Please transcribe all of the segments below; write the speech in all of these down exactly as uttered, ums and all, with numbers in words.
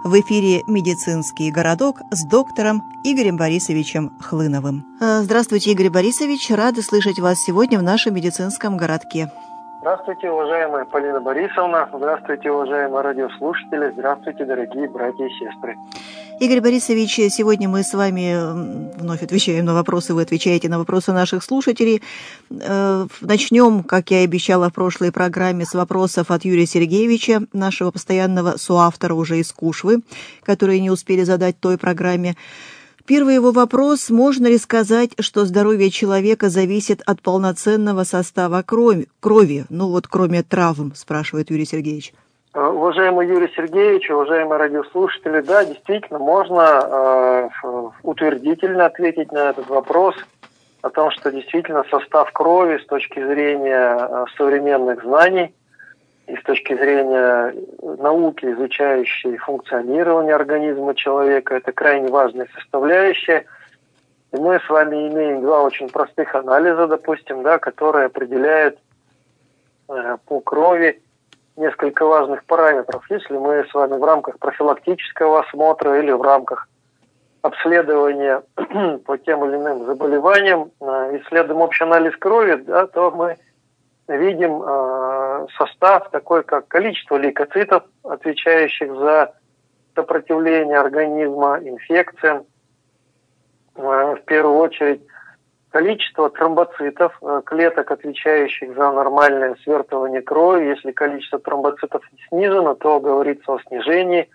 В эфире «Медицинский городок» с доктором Игорем Борисовичем Хлыновым. Здравствуйте, Игорь Борисович. Рады слышать вас сегодня в нашем медицинском городке. Здравствуйте, уважаемая Полина Борисовна. Здравствуйте, уважаемые радиослушатели. Здравствуйте, дорогие братья и сестры. Игорь Борисович, сегодня мы с вами вновь отвечаем на вопросы, вы отвечаете на вопросы наших слушателей. Начнем, как я и обещала в прошлой программе, с вопросов от Юрия Сергеевича, нашего постоянного соавтора уже из Кушвы, которые не успели задать той программе. Первый его вопрос: можно ли сказать, что здоровье человека зависит от полноценного состава крови? крови? Ну вот, кроме травм, спрашивает Юрий Сергеевич. Уважаемый Юрий Сергеевич, уважаемые радиослушатели, да, действительно, можно э, утвердительно ответить на этот вопрос о том, что действительно состав крови с точки зрения э, современных знаний и с точки зрения науки, изучающей функционирование организма человека, это крайне важная составляющая. И мы с вами имеем два очень простых анализа, допустим, да, которые определяют э, по крови несколько важных параметров. Если мы с вами в рамках профилактического осмотра или в рамках обследования по тем или иным заболеваниям исследуем общий анализ крови, да, то мы видим э, состав такой, как количество лейкоцитов, отвечающих за сопротивление организма инфекциям, э, в первую очередь количество тромбоцитов, клеток, отвечающих за нормальное свертывание крови. Если количество тромбоцитов снижено, то говорится о снижении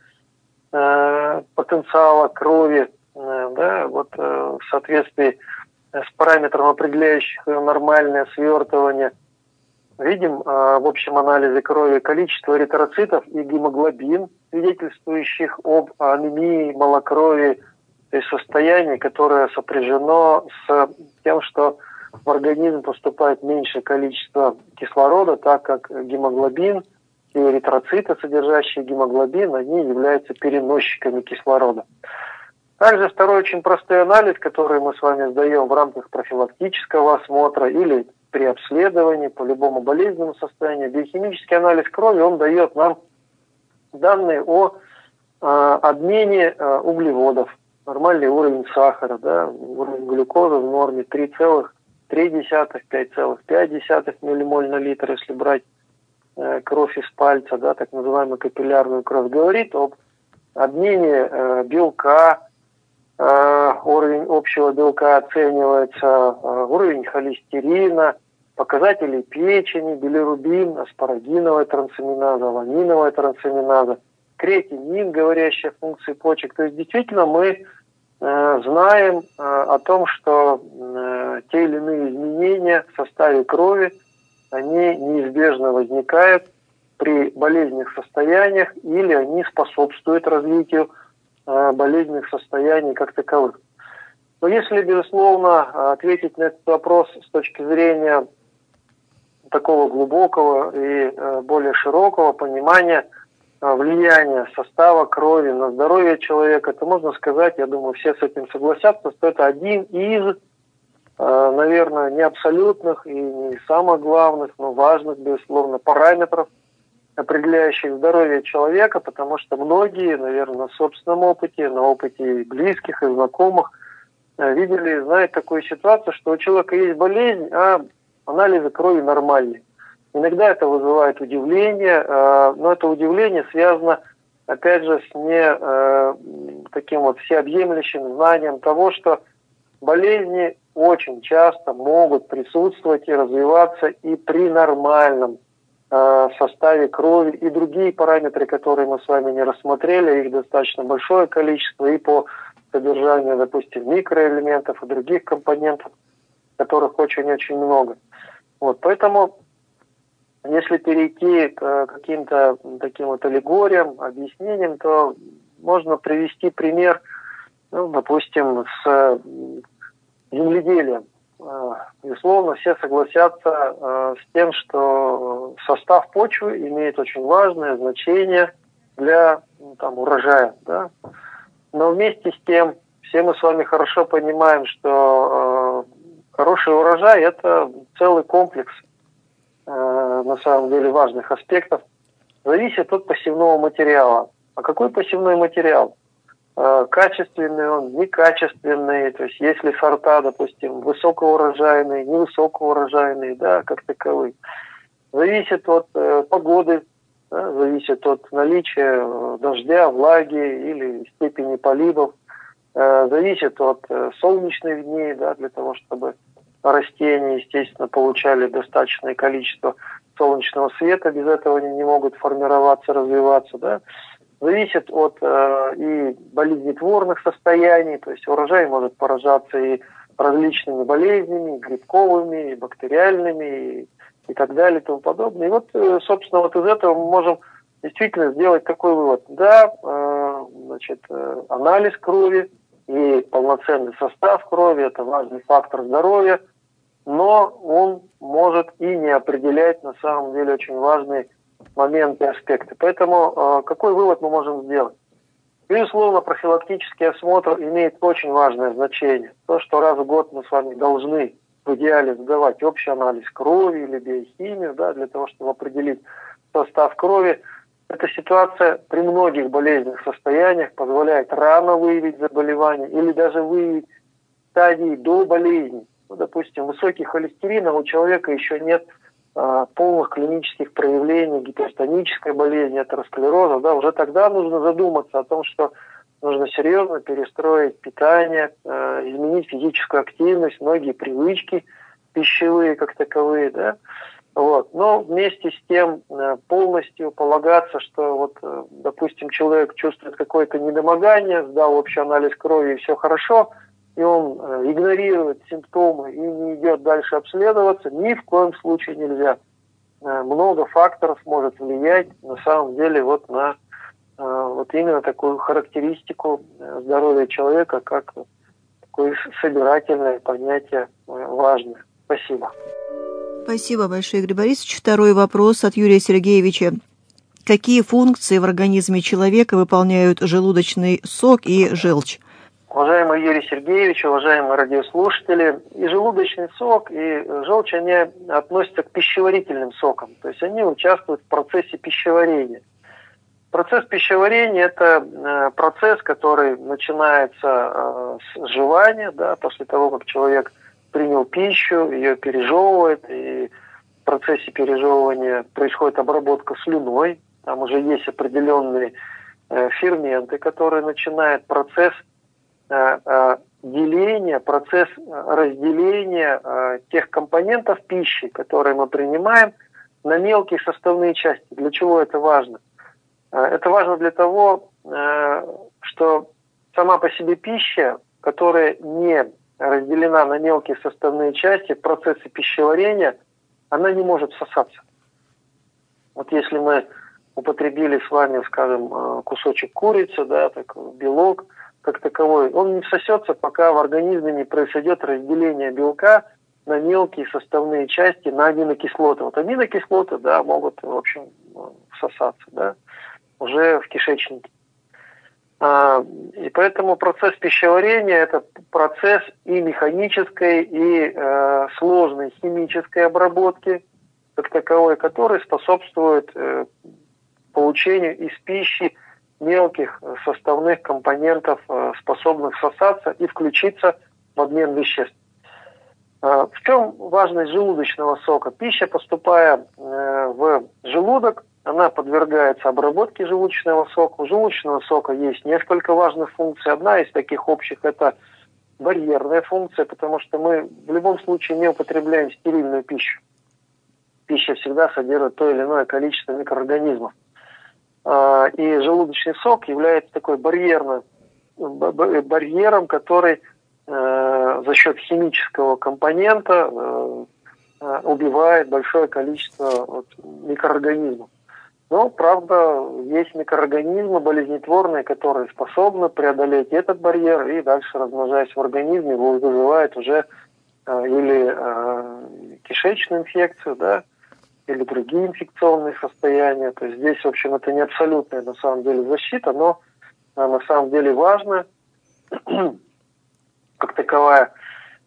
э, потенциала крови, э, да, вот, э, в соответствии с параметром, определяющих нормальное свертывание. Видим э, в общем анализе крови количество эритроцитов и гемоглобин, свидетельствующих об анемии, малокровии, то есть состояние, которое сопряжено с тем, что в организм поступает меньшее количество кислорода, так как гемоглобин и эритроциты, содержащие гемоглобин, они являются переносчиками кислорода. Также второй очень простой анализ, который мы с вами сдаем в рамках профилактического осмотра или при обследовании по любому болезненному состоянию. Биохимический анализ крови, он дает нам данные о э, обмене э, углеводов. Нормальный уровень сахара, да, уровень глюкозы в норме три целых три десятых — пять целых пять десятых миллимоль на литр, если брать э, кровь из пальца, да, так называемую капиллярную кровь, говорит об обмене э, белка, э, уровень общего белка оценивается, э, уровень холестерина, показатели печени, билирубин, аспарагиновая трансаминаза, аланиновая трансаминаза, креатинин, говорящий о функции почек. То есть действительно мы э, знаем э, о том, что э, те или иные изменения в составе крови, они неизбежно возникают при болезненных состояниях или они способствуют развитию э, болезненных состояний как таковых. Но если, безусловно, ответить на этот вопрос с точки зрения такого глубокого и э, более широкого понимания влияние состава крови на здоровье человека, то можно сказать, я думаю, все с этим согласятся, что это один из, наверное, не абсолютных и не самых главных, но важных, безусловно, параметров, определяющих здоровье человека, потому что многие, наверное, на собственном опыте, на опыте близких и знакомых видели и знают такую ситуацию, что у человека есть болезнь, а анализы крови нормальные. Иногда это вызывает удивление, но это удивление связано, опять же, с не таким вот всеобъемлющим знанием того, что болезни очень часто могут присутствовать и развиваться и при нормальном составе крови, и другие параметры, которые мы с вами не рассмотрели, их достаточно большое количество, и по содержанию, допустим, микроэлементов и других компонентов, которых очень-очень много. Вот, поэтому если перейти к каким-то таким вот аллегориям, объяснениям, то можно привести пример, ну, допустим, с земледелием. Безусловно, все согласятся с тем, что состав почвы имеет очень важное значение для, ну, там, урожая. Да? Но вместе с тем, все мы с вами хорошо понимаем, что хороший урожай – это целый комплекс на самом деле важных аспектов, зависит от посевного материала. а какой посевной материал. Качественный он, некачественный, то есть если сорта, допустим, высокоурожайные, невысокоурожайные, да, как таковые. Зависит от э, погоды, да, зависит от наличия дождя, влаги или степени поливов, э, зависит от э, солнечных дней, да, для того, чтобы растения, естественно, получали достаточное количество солнечного света, без этого они не могут формироваться, развиваться, да. Зависит от э, и болезнетворных состояний, то есть урожай может поражаться и различными болезнями, и грибковыми, и бактериальными, и, и так далее, и тому подобное. И вот, э, собственно, вот из этого мы можем действительно сделать такой вывод. Да, э, значит, э, анализ крови и полноценный состав крови – это важный фактор здоровья, но он может и не определять на самом деле очень важные моменты, аспекты. Поэтому э, какой вывод мы можем сделать? Безусловно, профилактический осмотр имеет очень важное значение. То, что раз в год мы с вами должны в идеале сдавать общий анализ крови или биохимию, да, для того, чтобы определить состав крови. Эта ситуация при многих болезненных состояниях позволяет рано выявить заболевание или даже выявить стадии до болезни. Ну, допустим, высокий холестерин, а у человека еще нет полных клинических проявлений гипертонической болезни, атеросклероза, да, уже тогда нужно задуматься о том, что нужно серьезно перестроить питание, э, изменить физическую активность, многие привычки пищевые как таковые, да, вот. Но вместе с тем э, полностью полагаться, что вот, э, допустим, человек чувствует какое-то недомогание, сдал общий анализ крови и все хорошо, и он э, игнорирует симптомы и не идет дальше обследоваться, ни в коем случае нельзя. Э, много факторов может влиять на самом деле вот на э, вот именно такую характеристику здоровья человека, как такое собирательное понятие э, важное. Спасибо. Спасибо большое, Игорь Борисович. Второй вопрос от Юрия Сергеевича. Какие функции в организме человека выполняют желудочный сок и желчь? Уважаемый Юрий Сергеевич, уважаемые радиослушатели, и желудочный сок, и желчь, они относятся к пищеварительным сокам, то есть они участвуют в процессе пищеварения. Процесс пищеварения – это процесс, который начинается с жевания, да, после того, как человек принял пищу, ее пережевывает, и в процессе пережевывания происходит обработка слюной, там уже есть определенные ферменты, которые начинают процесс деления, процесс разделения тех компонентов пищи, которые мы принимаем, на мелкие составные части. Для чего это важно? Это важно для того, что сама по себе пища, которая не разделена на мелкие составные части в процессе пищеварения, она не может всосаться. Вот если мы употребили с вами, скажем, кусочек курицы, да, так, белок, как таковой, он не всосется, пока в организме не произойдет разделение белка на мелкие составные части, на аминокислоты. Вот аминокислоты, да, могут, в общем, всосаться, да, уже в кишечнике. А, и поэтому процесс пищеварения – это процесс и механической, и э, сложной химической обработки, как таковой, который способствует э, получению из пищи мелких составных компонентов, способных всосаться и включиться в обмен веществ. В чем важность желудочного сока? Пища, поступая в желудок, она подвергается обработке желудочного сока. У желудочного сока есть несколько важных функций. Одна из таких общих – это барьерная функция, потому что мы в любом случае не употребляем стерильную пищу. Пища всегда содержит то или иное количество микроорганизмов. И желудочный сок является такой барьерным, барьером, который э, за счет химического компонента э, убивает большое количество вот, микроорганизмов. Но, правда, есть микроорганизмы болезнетворные, которые способны преодолеть этот барьер и дальше, размножаясь в организме, вызывают уже э, или э, кишечную инфекцию, да, или другие инфекционные состояния. То есть здесь, в общем, это не абсолютная на самом деле защита, но а, на самом деле важно, как таковая.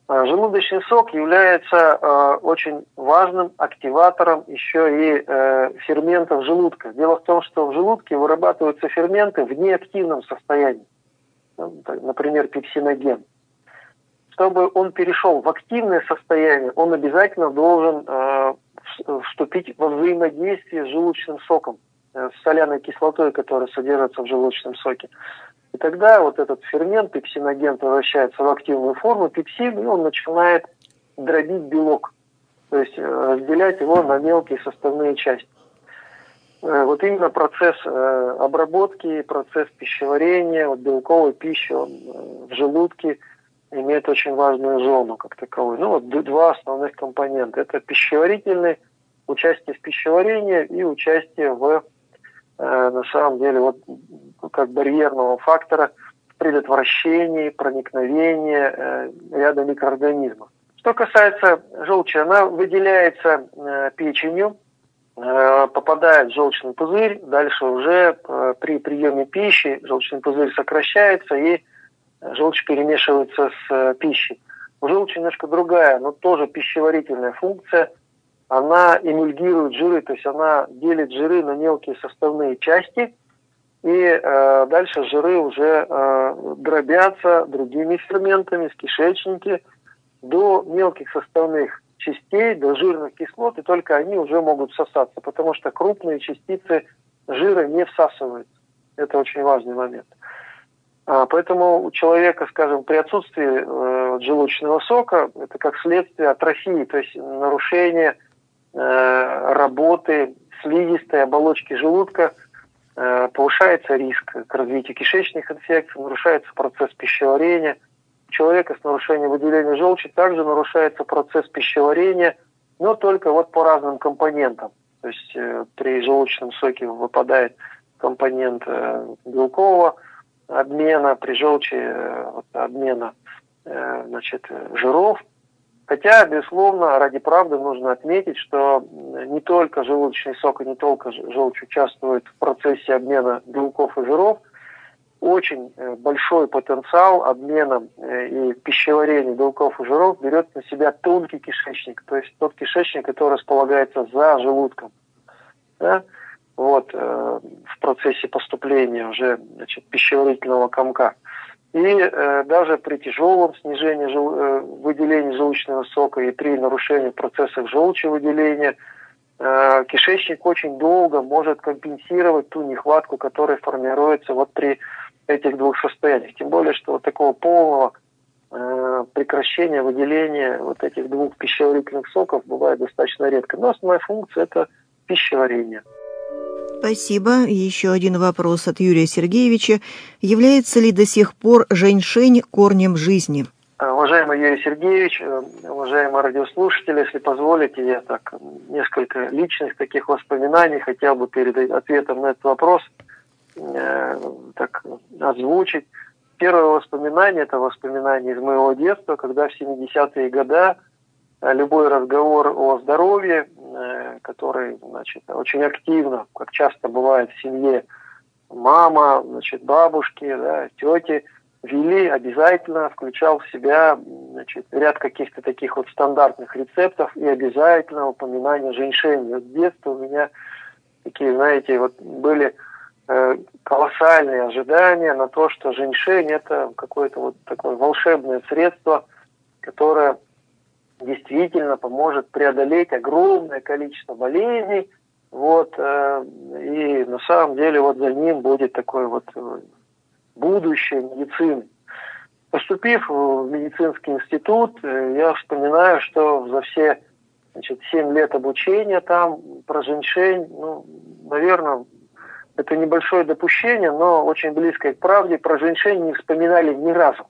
Желудочный сок является э, очень важным активатором еще и э, ферментов желудка. Дело в том, что в желудке вырабатываются ферменты в неактивном состоянии, например, пепсиноген. Чтобы он перешел в активное состояние, он обязательно должен э, вступить во взаимодействие с желудочным соком, э, с соляной кислотой, которая содержится в желудочном соке. И тогда вот этот фермент, пепсиноген, превращается в активную форму, пепсин, и он начинает дробить белок, то есть разделять его на мелкие составные части. Вот именно процесс обработки, процесс пищеварения, вот белковой пищи, он в желудке имеет очень важную зону как таковую. Ну вот два основных компонента. Это пищеварительный, участие в пищеварении и участие в на самом деле вот как барьерного фактора в предотвращении проникновения э, ряда микроорганизмов. Что касается желчи, она выделяется э, печенью, э, попадает в желчный пузырь, дальше уже э, при приеме пищи желчный пузырь сокращается и желчь перемешивается с э, пищей. У желчи немножко другая, но тоже пищеварительная функция. Она эмульгирует жиры, то есть она делит жиры на мелкие составные части, и э, дальше жиры уже э, дробятся другими ферментами в кишечнике до мелких составных частей, до жирных кислот, и только они уже могут всосаться, потому что крупные частицы жира не всасываются. Это очень важный момент. А, поэтому у человека, скажем, при отсутствии э, желудочного сока, это как следствие атрофии, то есть нарушение работы слизистой оболочки желудка, повышается риск к развитию кишечных инфекций, нарушается процесс пищеварения. У человека с нарушением выделения желчи также нарушается процесс пищеварения, но только вот по разным компонентам. То есть при желудочном соке выпадает компонент белкового обмена, при желчи обмена значит, жиров. Хотя, безусловно, ради правды нужно отметить, что не только желудочный сок и не только желчь участвует в процессе обмена белков и жиров. Очень большой потенциал обмена и пищеварения белков и жиров берет на себя тонкий кишечник, то есть тот кишечник, который располагается за желудком. Да? Вот, в процессе поступления уже значит, пищеварительного комка. И э, даже при тяжелом снижении жел... э, выделения желудочного сока и при нарушении процессов желчи выделения э, кишечник очень долго может компенсировать ту нехватку, которая формируется вот при этих двух состояниях. Тем более, что вот такого полного э, прекращения выделения вот этих двух пищеварительных соков бывает достаточно редко. Но основная функция – это пищеварение. Спасибо. Еще один вопрос от Юрия Сергеевича. Является ли до сих пор женьшень корнем жизни? Уважаемый Юрий Сергеевич, уважаемые радиослушатели, если позволите, я так несколько личных таких воспоминаний хотел бы перед ответом на этот вопрос э, так озвучить. Первое воспоминание – это воспоминание из моего детства, когда в семидесятые годы любой разговор о здоровье, который, значит, очень активно, как часто бывает в семье, мама, значит, бабушки, да, тети, вели обязательно, включал в себя, значит, ряд каких-то таких вот стандартных рецептов и обязательно упоминание женьшеня. С детства у меня такие, знаете, вот были э, колоссальные ожидания на то, что женьшень – это какое-то вот такое волшебное средство, которое действительно поможет преодолеть огромное количество болезней, вот, э, и на самом деле вот за ним будет такое вот будущее медицины. Поступив в медицинский институт, э, я вспоминаю, что за все, значит, семь лет обучения там про женьшень, ну, наверное, это небольшое допущение, но очень близкое к правде, про женьшень не вспоминали ни разу.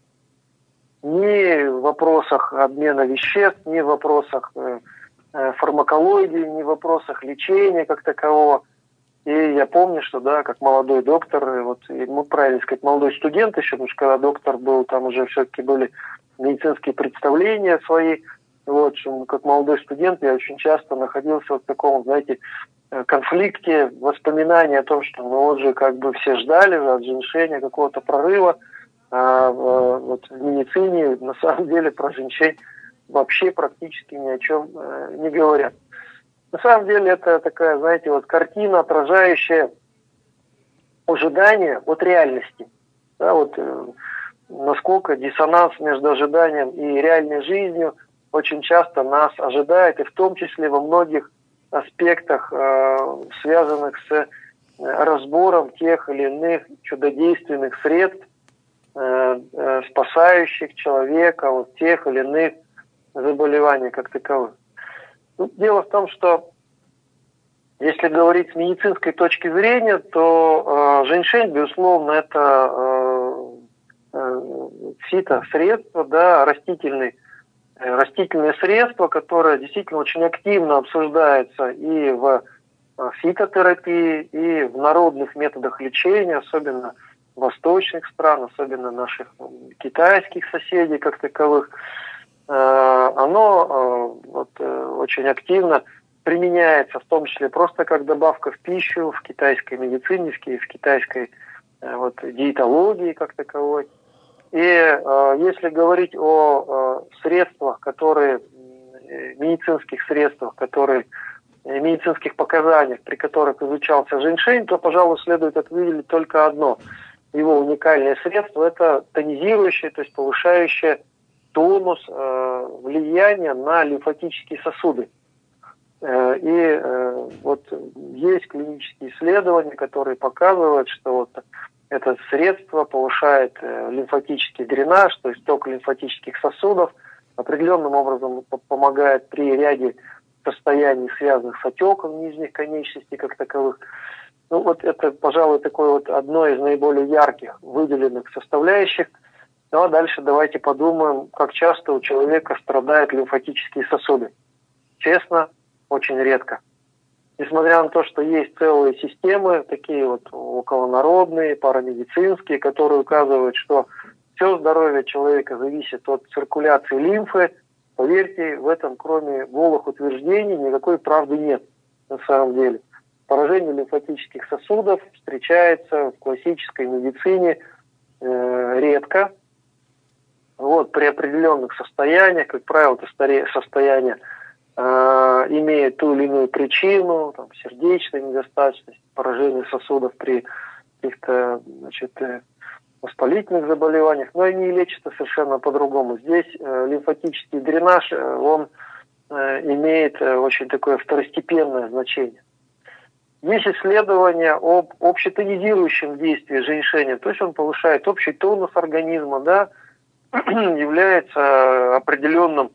Ни в вопросах обмена веществ, ни в вопросах э, фармакологии, ни в вопросах лечения как такового. И я помню, что, да, как молодой доктор, вот, ну, правильно сказать, молодой студент еще, потому что когда доктор был, там уже все-таки были медицинские представления свои. Вот, что, как молодой студент я очень часто находился вот в таком, знаете, конфликте, воспоминания о том, что ну вот же как бы все ждали от женьшеня какого-то прорыва. А в, вот в медицине на самом деле про женщин вообще практически ни о чем э, не говорят. На самом деле это такая, знаете, вот картина, отражающая ожидание от реальности. Да, вот э, насколько диссонанс между ожиданием и реальной жизнью очень часто нас ожидает, и в том числе во многих аспектах, э, связанных с разбором тех или иных чудодейственных средств, э, э, спасающих человека от тех или иных заболеваний как таковых. Ну, дело в том, что если говорить с медицинской точки зрения, то э, женьшень, безусловно, это э, э, фитосредство, да, растительный, э, растительное средство, которое действительно очень активно обсуждается и в э, фитотерапии, и в народных методах лечения, особенно восточных стран, особенно наших э, китайских соседей как таковых. Э, оно э, вот, э, очень активно применяется, в том числе просто как добавка в пищу, в китайской медицине, в китайской э, вот, диетологии как таковой. И э, если говорить о э, средствах, которые, э, медицинских средствах, которые, э, медицинских показаниях, при которых изучался женьшень, то, пожалуй, следует выделить только одно. Его уникальное средство – это тонизирующее, то есть повышающее тонус, э, влияние на лимфатические сосуды. И э, вот есть клинические исследования, которые показывают, что вот это средство повышает э, лимфатический дренаж, то есть ток лимфатических сосудов, определенным образом помогает при ряде состояний, связанных с отеком нижних конечностей как таковых. Ну вот это, пожалуй, такое вот одно из наиболее ярких выделенных составляющих. Ну а дальше давайте подумаем, как часто у человека страдают лимфатические сосуды. Честно, очень редко. Несмотря на то, что есть целые системы, такие вот околонародные, парамедицинские, которые указывают, что все здоровье человека зависит от циркуляции лимфы, поверьте, в этом, кроме голых утверждений, никакой правды нет на самом деле. Поражение лимфатических сосудов встречается в классической медицине э, редко. Вот, при определенных состояниях, как правило, это состояние Uh, имеет ту или иную причину, там, сердечная недостаточность, поражение сосудов при каких-то, значит, воспалительных заболеваниях, но они лечатся совершенно по-другому. Здесь э, лимфатический дренаж, э, он э, имеет э, очень такое второстепенное значение. Есть исследования об общетонизирующем действии женьшеня, то есть он повышает общий тонус организма, да, является определенным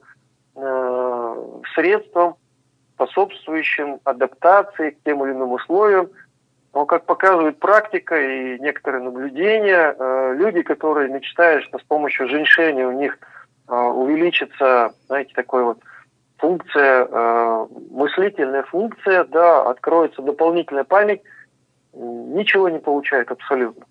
средством, способствующим адаптации к тем или иным условиям. Но, как показывает практика и некоторые наблюдения, люди, которые мечтают, что с помощью женьшеня у них увеличится, знаете, такой вот функция, мыслительная функция, да, откроется дополнительная память, ничего не получают абсолютно.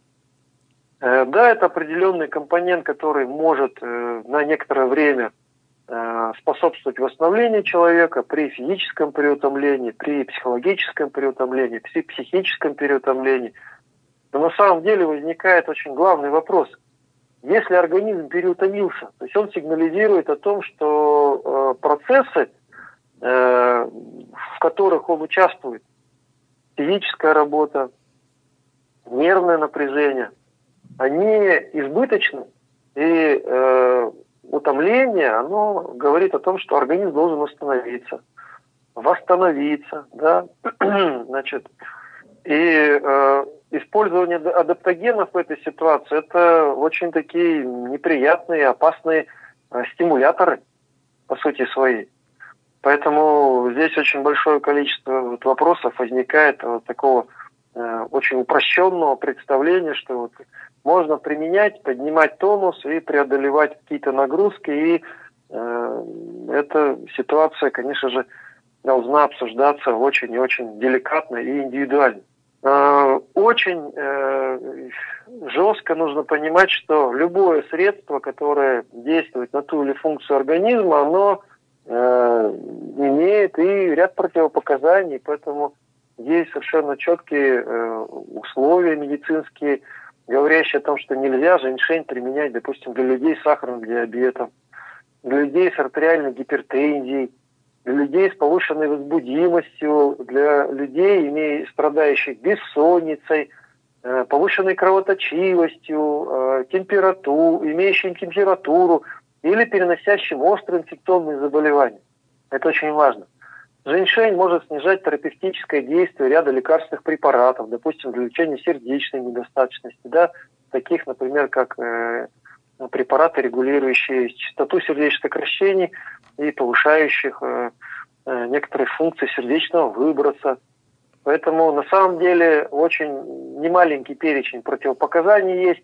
Да, это определенный компонент, который может на некоторое время способствовать восстановлению человека при физическом переутомлении, при психологическом переутомлении, при психическом переутомлении. Но на самом деле возникает очень главный вопрос. Если организм переутомился, то есть он сигнализирует о том, что э, процессы, э, в которых он участвует, физическая работа, нервное напряжение, они избыточны, и э, утомление, оно говорит о том, что организм должен восстановиться, восстановиться, да, значит, и э, использование адаптогенов в этой ситуации – это очень такие неприятные, опасные э, стимуляторы, по сути своей. Поэтому здесь очень большое количество вот вопросов возникает вот такого э, очень упрощенного представления, что вот можно применять, поднимать тонус и преодолевать какие-то нагрузки. И э, эта ситуация, конечно же, должна обсуждаться очень и очень деликатно и индивидуально. Э, очень э, жестко нужно понимать, что любое средство, которое действует на ту или функцию организма, оно э, имеет и ряд противопоказаний, поэтому есть совершенно четкие э, условия медицинские, говорящие о том, что нельзя женьшень применять, допустим, для людей с сахарным диабетом, для людей с артериальной гипертензией, для людей с повышенной возбудимостью, для людей, имея, страдающих бессонницей, повышенной кровоточивостью, температуру, имеющим температуру или переносящим острые инфекционные заболевания. Это очень важно. Женьшень может снижать терапевтическое действие ряда лекарственных препаратов, допустим, для лечения сердечной недостаточности, да, таких, например, как э, препараты, регулирующие частоту сердечных сокращений и повышающих э, э, некоторые функции сердечного выброса. Поэтому на самом деле очень немаленький перечень противопоказаний есть.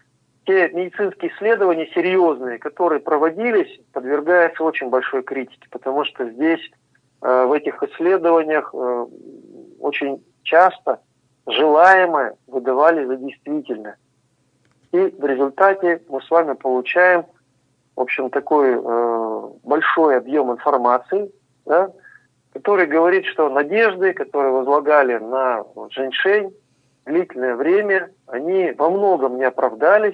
Те медицинские исследования серьезные, которые проводились, подвергаются очень большой критике, потому что здесь э, в этих исследованиях э, очень часто желаемое выдавали за действительное. И в результате мы с вами получаем, в общем, такой э, большой объем информации, да, который говорит, что надежды, которые возлагали на женьшень длительное время, они во многом не оправдались.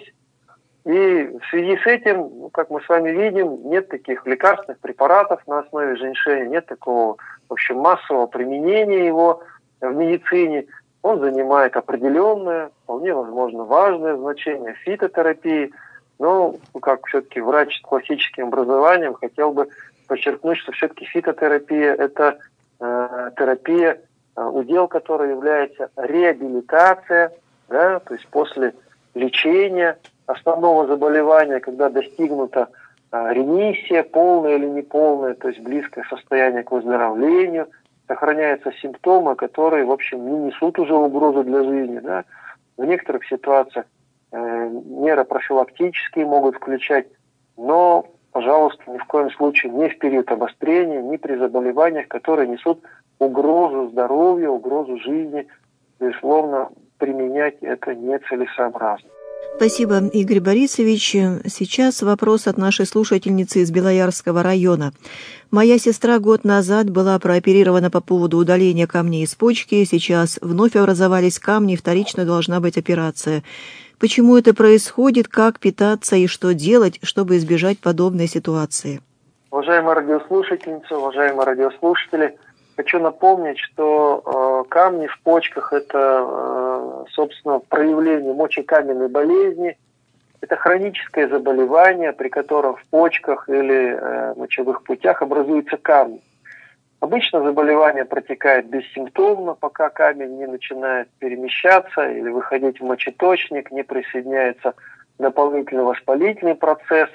И в связи с этим, как мы с вами видим, нет таких лекарственных препаратов на основе женьшеня, нет такого, в общем, массового применения его в медицине. Он занимает определенное, вполне возможно, важное значение в фитотерапии. Но, как все-таки врач с классическим образованием, хотел бы подчеркнуть, что все-таки фитотерапия – это э, терапия, э, удел которой является реабилитация, да, то есть после лечения основного заболевания, когда достигнута э, ремиссия, полная или неполная, то есть близкое состояние к выздоровлению, сохраняются симптомы, которые, в общем, не несут уже угрозы для жизни. Да. В некоторых ситуациях э, меры профилактические могут включать, но, пожалуйста, ни в коем случае не в период обострения, ни при заболеваниях, которые несут угрозу здоровью, угрозу жизни. Безусловно, применять это нецелесообразно. Спасибо, Игорь Борисович. Сейчас вопрос от нашей слушательницы из Белоярского района. Моя сестра год назад была прооперирована по поводу удаления камней из почки. Сейчас вновь образовались камни, вторично должна быть операция. Почему это происходит, как питаться и что делать, чтобы избежать подобной ситуации? Уважаемые радиослушательницы, уважаемые радиослушатели, хочу напомнить, что э, камни в почках – это, э, собственно, проявление мочекаменной болезни. Это хроническое заболевание, при котором в почках или э, мочевых путях образуются камни. Обычно заболевание протекает бессимптомно, пока камень не начинает перемещаться или выходить в мочеточник, не присоединяется дополнительный воспалительный процесс.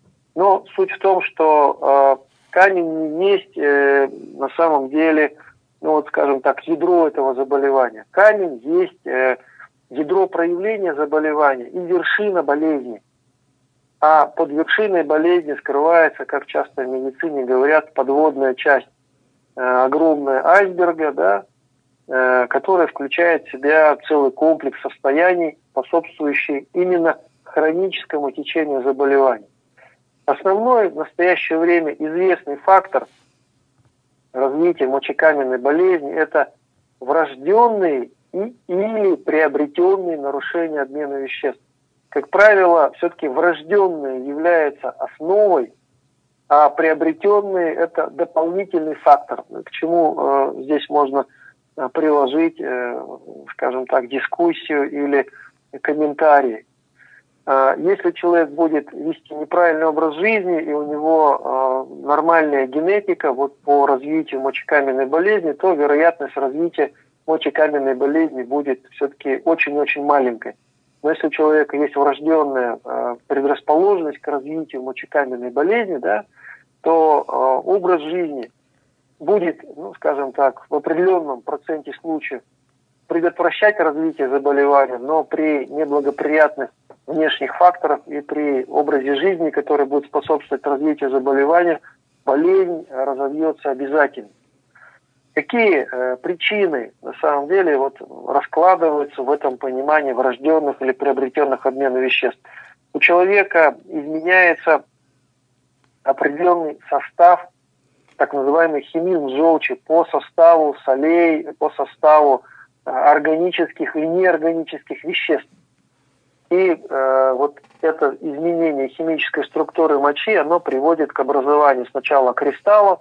Но суть в том, что э, камень не есть э, на самом деле, ну вот скажем так, ядро этого заболевания. Камень есть э, ядро проявления заболевания и вершина болезни. А под вершиной болезни скрывается, как часто в медицине говорят, подводная часть э, огромная айсберга, да, э, которая включает в себя целый комплекс состояний, способствующий именно хроническому течению заболевания. Основной в настоящее время известный фактор развития мочекаменной болезни – это врожденные и, или приобретенные нарушения обмена веществ. Как правило, все-таки врожденные являются основой, а приобретенные – это дополнительный фактор, к чему э, здесь можно э, приложить, э, скажем так, дискуссию или комментарии. Если человек будет вести неправильный образ жизни и у него э, нормальная генетика вот, по развитию мочекаменной болезни, то вероятность развития мочекаменной болезни будет все-таки очень-очень маленькой. Но если у человека есть врожденная э, предрасположенность к развитию мочекаменной болезни, да, то э, образ жизни будет, ну, скажем так, в определенном проценте случаев предотвращать развитие заболевания, но при неблагоприятных внешних факторов и при образе жизни, который будет способствовать развитию заболевания, болезнь разовьется обязательно. Какие э, причины на самом деле вот, раскладываются в этом понимании врожденных или приобретенных обмена веществ? У человека изменяется определенный состав, так называемый химизм желчи, по составу солей, по составу э, органических и неорганических веществ. И э, вот это изменение химической структуры мочи, оно приводит к образованию сначала кристаллов,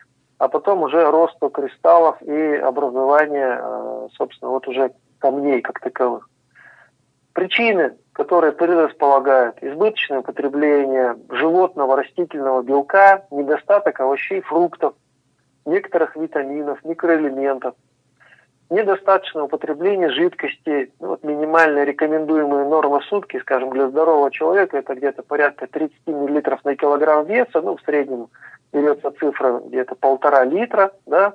а потом уже росту кристаллов и образованию, э, собственно, вот уже камней как таковых. Причины, которые предрасполагают: избыточное употребление животного, растительного белка, недостаток овощей, фруктов, некоторых витаминов, микроэлементов, недостаточное употребление жидкости. Ну, вот минимальная рекомендуемая норма в сутки, скажем, для здорового человека это где-то порядка тридцать миллилитров на килограмм веса, ну, в среднем берется цифра где-то полтора литра, да,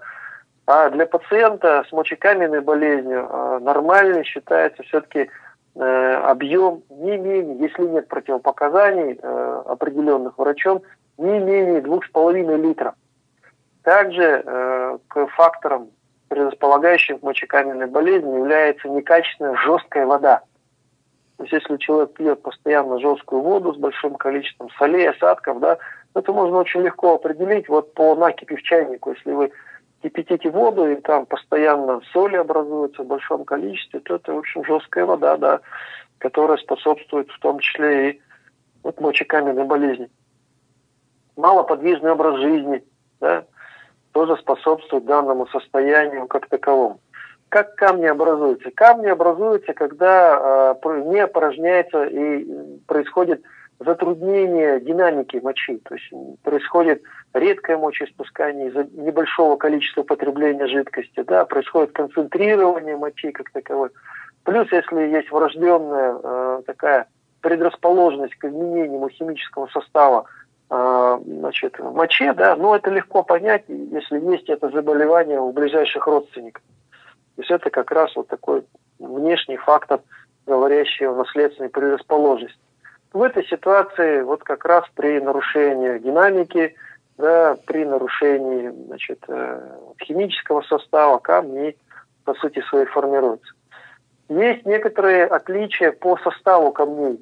а для пациента с мочекаменной болезнью э, нормальный считается все-таки э, объем не менее, если нет противопоказаний э, определенных врачом, не менее двух с половиной литров. Также э, к факторам, предрасполагающим к мочекаменной болезни, является некачественная жесткая вода. То есть если человек пьет постоянно жесткую воду с большим количеством солей, осадков, да, это можно очень легко определить вот по накипи в чайнику. Если вы кипятите воду и там постоянно соли образуются в большом количестве, то это, в общем, жесткая вода, да, которая способствует в том числе и вот мочекаменной болезни. Малоподвижный образ жизни, да, тоже способствует данному состоянию как таковому. Как камни образуются? Камни образуются, когда э, не опорожняется и происходит затруднение динамики мочи. То есть происходит редкое мочеиспускание из-за небольшого количества потребления жидкости, да, происходит концентрирование мочи как таковой. Плюс, если есть врожденная э, такая предрасположенность к изменению химического состава э, значит, в моче, да, но это легко понять, если есть это заболевание у ближайших родственников. То есть это как раз вот такой внешний фактор, говорящий о наследственной предрасположенности. В этой ситуации вот как раз при нарушении динамики, да, при нарушении, значит, химического состава камни по сути своей формируются. Есть некоторые отличия по составу камней.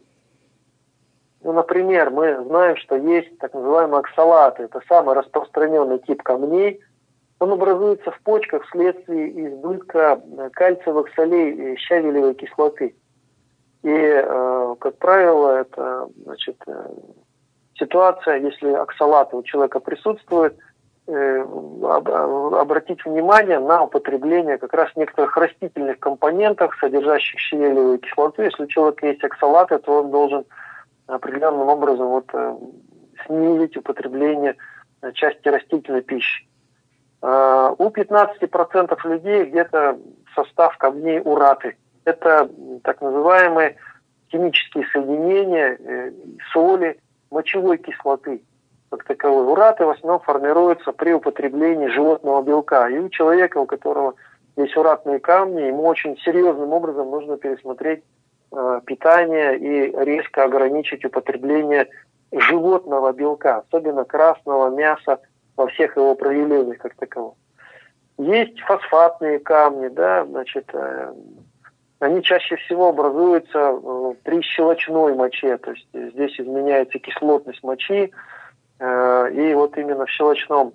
Ну, например, мы знаем, что есть так называемые оксалаты. Это самый распространенный тип камней. Он образуется в почках вследствие избытка кальциевых солей и щавелевой кислоты. И, э, как правило, это, значит, э, ситуация, если оксалаты у человека присутствуют, э, об, обратить внимание на употребление как раз некоторых растительных компонентов, содержащих щавелевую кислоту. Если у человека есть оксалаты, то он должен определенным образом вот, э, снизить употребление э, части растительной пищи. Э, у пятнадцати процентов людей где-то состав камней ураты. Это так называемые химические соединения э, соли, мочевой кислоты. Как таковой. Ураты в основном формируются при употреблении животного белка. И у человека, у которого есть уратные камни, ему очень серьезным образом нужно пересмотреть э, питание и резко ограничить употребление животного белка, особенно красного мяса во всех его проявлениях как такового. Есть фосфатные камни, да, значит, э, они чаще всего образуются э, при щелочной моче, то есть здесь изменяется кислотность мочи, э, и вот именно в щелочном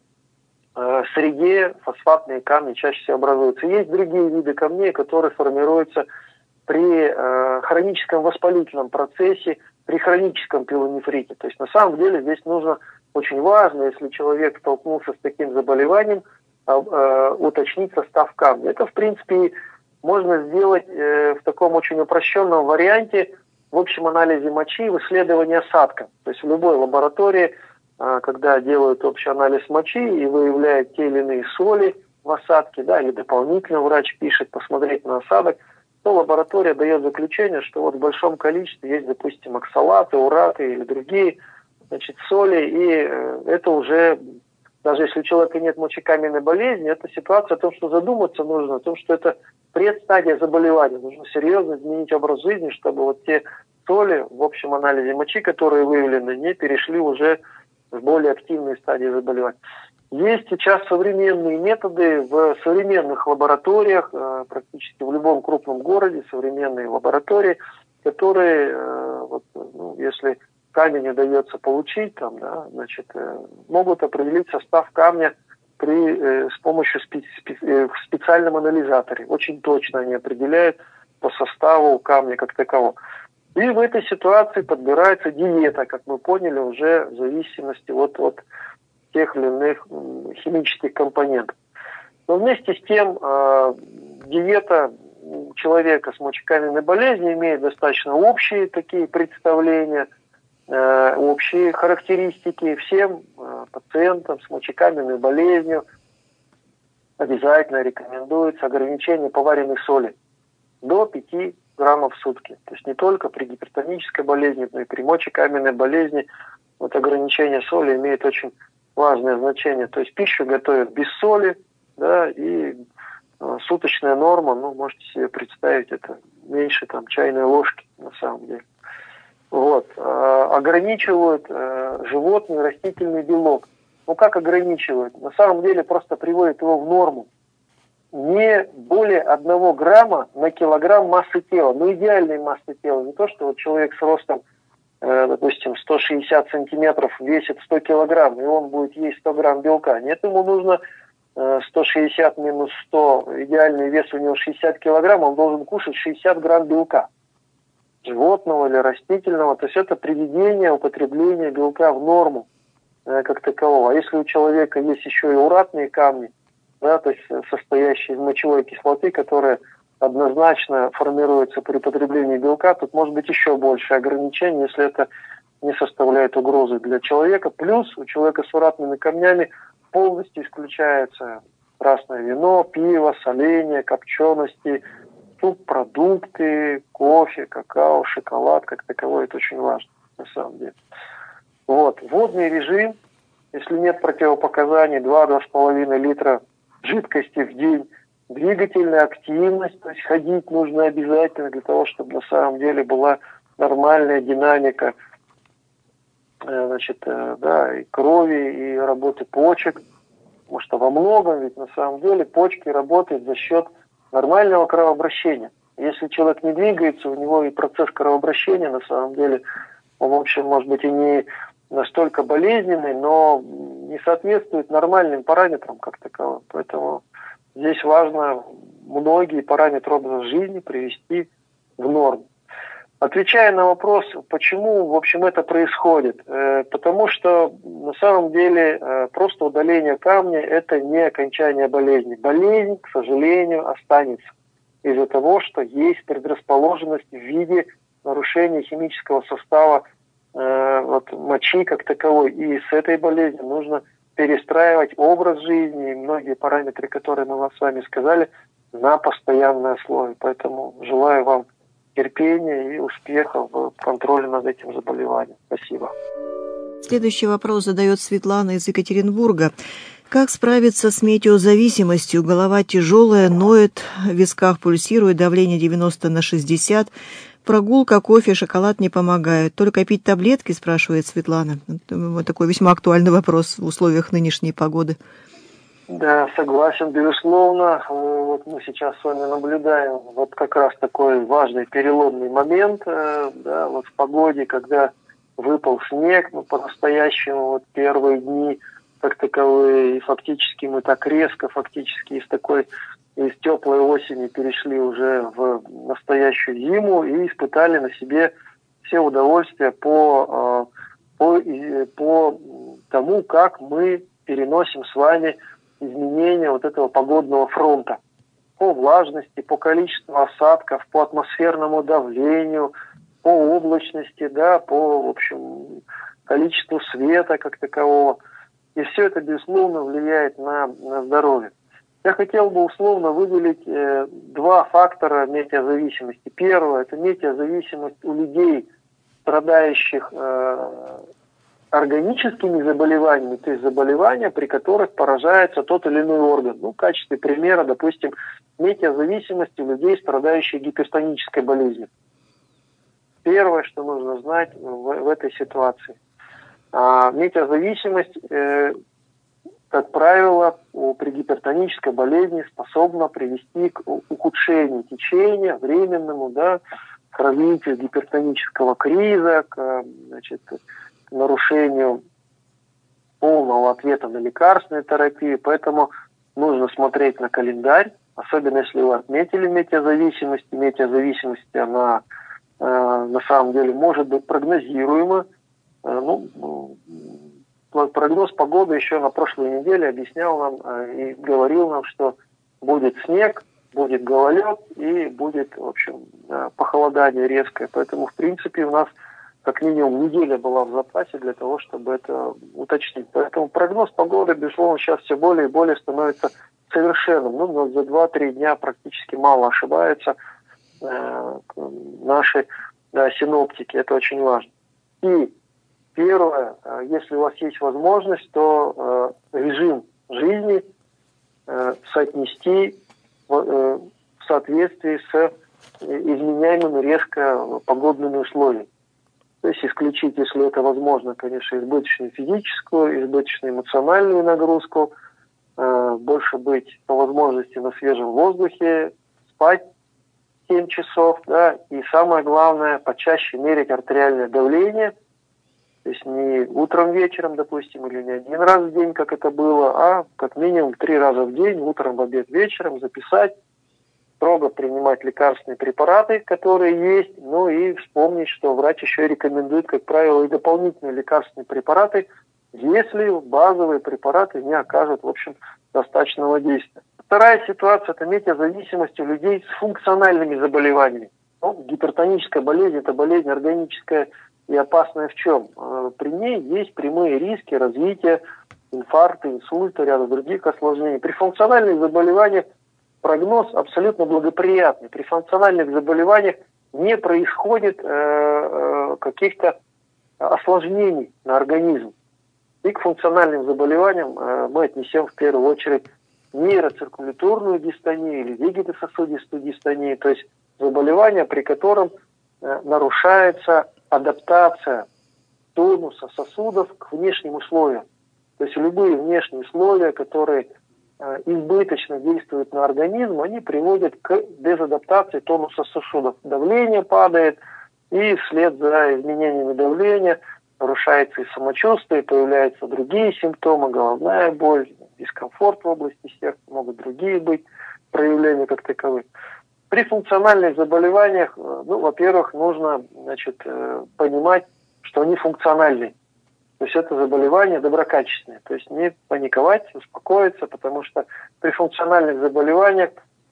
э, среде фосфатные камни чаще всего образуются. Есть другие виды камней, которые формируются при э, хроническом воспалительном процессе, при хроническом пилонефрите. То есть на самом деле здесь нужно, очень важно, если человек столкнулся с таким заболеванием, э, э, уточнить состав камня. Это, в принципе, можно сделать э, в таком очень упрощенном варианте в общем анализе мочи в исследовании осадка. То есть в любой лаборатории, э, когда делают общий анализ мочи и выявляют те или иные соли в осадке, да, или дополнительно врач пишет посмотреть на осадок, то лаборатория дает заключение, что вот в большом количестве есть, допустим, оксалаты, ураты или другие, значит, соли, и э, это уже... Даже если у человека нет мочекаменной болезни, это ситуация о том, что задуматься нужно, о том, что это предстадия заболевания. Нужно серьезно изменить образ жизни, чтобы вот те соли в общем анализе мочи, которые выявлены, не перешли уже в более активные стадии заболевания. Есть сейчас современные методы в современных лабораториях, практически в любом крупном городе, современные лаборатории, которые, вот, ну, если камень удается получить, там, да, значит, могут определить состав камня при, э, с помощью специ, специ, в специальном анализаторе. Очень точно они определяют по составу камня как такового. И в этой ситуации подбирается диета, как мы поняли, уже в зависимости от, от тех или иных химических компонентов. Но вместе с тем э, диета человека с мочекаменной болезнью имеет достаточно общие такие представления, э, общие характеристики. Всем э, пациентам с мочекаменной болезнью обязательно рекомендуется ограничение поваренной соли до пяти граммов в сутки. То есть не только при гипертонической болезни, но и при мочекаменной болезни вот ограничение соли имеет очень важное значение. То есть пищу готовят без соли, да, и э, суточная норма, ну, можете себе представить, это меньше там чайной ложки на самом деле. Вот. Э, ограничивают э, животный растительный белок. Ну, как ограничивают? На самом деле просто приводят его в норму. Не более одного грамма на килограмм массы тела. Ну, идеальной массы тела. Не то, что вот человек с ростом, э, допустим, сто шестьдесят сантиметров весит сто килограмм, и он будет есть сто грамм белка. Нет, ему нужно э, сто шестьдесят минус сто, идеальный вес у него шестьдесят килограмм, он должен кушать шестьдесят грамм белка. Животного или растительного. То есть это приведение, употребление белка в норму э, как такового. А если у человека есть еще и уратные камни, да, то есть состоящие из мочевой кислоты, которая однозначно формируется при потреблении белка, тут может быть еще больше ограничений, если это не составляет угрозы для человека. Плюс у человека с уратными камнями полностью исключается красное вино, пиво, соленья, копчености, субпродукты, кофе, какао, шоколад, как таковой. Это очень важно на самом деле. Вот. Водный режим, если нет противопоказаний, два-два с половиной литра жидкости в день, двигательная активность, то есть ходить нужно обязательно для того, чтобы на самом деле была нормальная динамика, значит, да, и крови, и работы почек, потому что во многом ведь на самом деле почки работают за счет нормального кровообращения. Если человек не двигается, у него и процесс кровообращения на самом деле, он, в общем, может быть и не настолько болезненный, но не соответствует нормальным параметрам как таковым. Поэтому здесь важно многие параметры образа жизни привести в норму. Отвечая на вопрос, почему, в общем, это происходит, э, потому что на самом деле э, просто удаление камня – это не окончание болезни. Болезнь, к сожалению, останется из-за того, что есть предрасположенность в виде нарушения химического состава вот, мочи как таковой. И с этой болезнью нужно перестраивать образ жизни и многие параметры, которые мы вам с вами сказали, на постоянной основе. Поэтому желаю вам терпения и успехов в контроле над этим заболеванием. Спасибо. Следующий вопрос задает Светлана из Екатеринбурга. Как справиться с метеозависимостью? Голова тяжелая, ноет, в висках пульсирует, давление девяносто на шестьдесят. Прогулка, кофе, шоколад не помогают. Только пить таблетки, спрашивает Светлана. Вот такой весьма актуальный вопрос в условиях нынешней погоды. Да, согласен, безусловно. Вот мы сейчас с вами наблюдаем вот как раз такой важный переломный момент, да, вот в погоде, когда выпал снег, ну, по-настоящему вот первые дни как таковые, и фактически мы так резко, фактически из такой из теплой осени перешли уже в настоящую зиму и испытали на себе все удовольствия по, по, по тому, как мы переносим с вами изменения вот этого погодного фронта. По влажности, по количеству осадков, по атмосферному давлению, по облачности, да, по, в общем, количеству света как такового. И все это, безусловно, влияет на, на здоровье. Я хотел бы условно выделить э, два фактора метеозависимости. Первое – это метеозависимость у людей, страдающих э, органическими заболеваниями, то есть заболевания, при которых поражается тот или иной орган. Ну, в качестве примера, допустим, метеозависимость у людей, страдающих гипертонической болезнью. Первое, что нужно знать в, в этой ситуации. А, метеозависимость э, как правило, при гипертонической болезни способна привести к ухудшению течения, временному, да, к развитию гипертонического криза, к, значит, к нарушению полного ответа на лекарственную терапию. Поэтому нужно смотреть на календарь, особенно если вы отметили метеозависимость. Метеозависимость, она на самом деле может быть прогнозируемо. Ну, прогноз погоды еще на прошлой неделе объяснял нам и говорил нам, что будет снег, будет гололед и будет, в общем, похолодание резкое. Поэтому, в принципе, у нас как минимум неделя была в запасе для того, чтобы это уточнить. Поэтому прогноз погоды, безусловно, сейчас все более и более становится совершенным. Ну, но за два-три дня практически мало ошибаются э, наши да, синоптики. Это очень важно. И первое, если у вас есть возможность, то э, режим жизни э, соотнести в, э, в соответствии с изменяемыми резко погодными условиями. То есть исключить, если это возможно, конечно, избыточную физическую, избыточную эмоциональную нагрузку, э, больше быть по возможности на свежем воздухе, спать семь часов, да, и самое главное, почаще мерить артериальное давление, то есть не утром, вечером, допустим, или не один раз в день, как это было, а как минимум три раза в день, утром, в обед, вечером записать, строго принимать лекарственные препараты, которые есть, ну и вспомнить, что врач еще рекомендует, как правило, и дополнительные лекарственные препараты, если базовые препараты не окажут, в общем, достаточного действия. Вторая ситуация – это метеозависимость у людей с функциональными заболеваниями. Ну, гипертоническая болезнь – это болезнь органическая и опасная в чем? При ней есть прямые риски развития инфаркта, инсульта, ряда других осложнений. При функциональных заболеваниях прогноз абсолютно благоприятный. При функциональных заболеваниях не происходит э, э, каких-то осложнений на организм. И к функциональным заболеваниям э, мы отнесем в первую очередь нейроциркуляторную дистонию или вегетососудистую дистонию, то есть заболевания, при котором э, нарушается адаптация тонуса сосудов к внешним условиям. То есть любые внешние условия, которые э, избыточно действуют на организм, они приводят к дезадаптации тонуса сосудов. Давление падает, и вслед за изменениями давления нарушается и самочувствие, появляются другие симптомы, головная боль, дискомфорт в области сердца, могут другие быть проявления как таковые. При функциональных заболеваниях, ну, во-первых, нужно, значит, понимать, что они функциональные. То есть это заболевания доброкачественные. То есть не паниковать, успокоиться, потому что при функциональных заболеваниях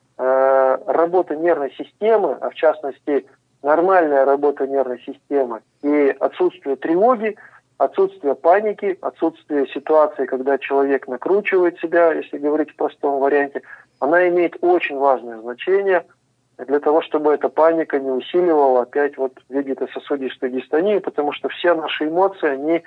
э, работа нервной системы, а в частности нормальная работа нервной системы и отсутствие тревоги, отсутствие паники, отсутствие ситуации, когда человек накручивает себя, если говорить в простом варианте, она имеет очень важное значение для того, чтобы эта паника не усиливала опять вот вегетососудистую дистонию, потому что все наши эмоции, они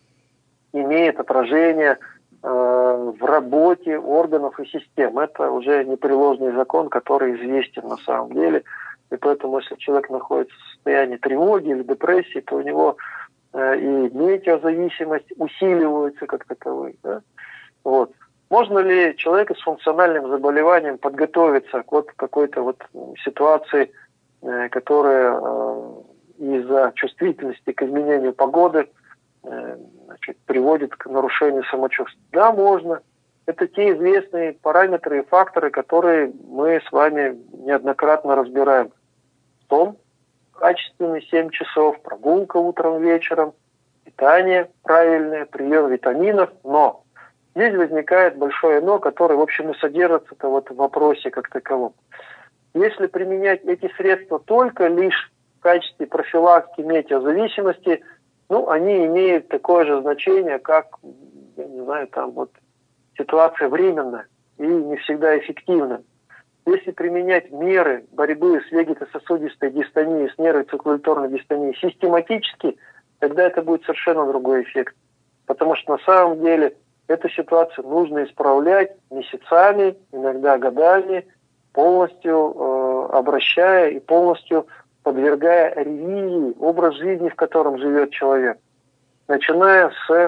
имеют отражение э, в работе органов и систем. Это уже непреложный закон, который известен на самом деле. И поэтому, если человек находится в состоянии тревоги или депрессии, то у него э, и метеозависимость усиливается как таковой. Да? Вот. Можно ли человеку с функциональным заболеванием подготовиться к вот какой-то вот ситуации, э, которая э, из-за чувствительности к изменению погоды э, значит, приводит к нарушению самочувствия? Да, можно. Это те известные параметры и факторы, которые мы с вами неоднократно разбираем. Сон качественный семь часов, прогулка утром, вечером, питание правильное, прием витаминов. Но здесь возникает большое но, которое, в общем, и содержится-то вот в вопросе как таковом. Если применять эти средства только лишь в качестве профилактики метеозависимости, ну, они имеют такое же значение, как, я не знаю, там вот ситуация временная и не всегда эффективна. Если применять меры борьбы с вегетососудистой дистонией, с нейроциркуляторной дистонией систематически, тогда это будет совершенно другой эффект. Потому что на самом деле эту ситуацию нужно исправлять месяцами, иногда годами, полностью э, обращая и полностью подвергая ревизии образ жизни, в котором живет человек, начиная с э,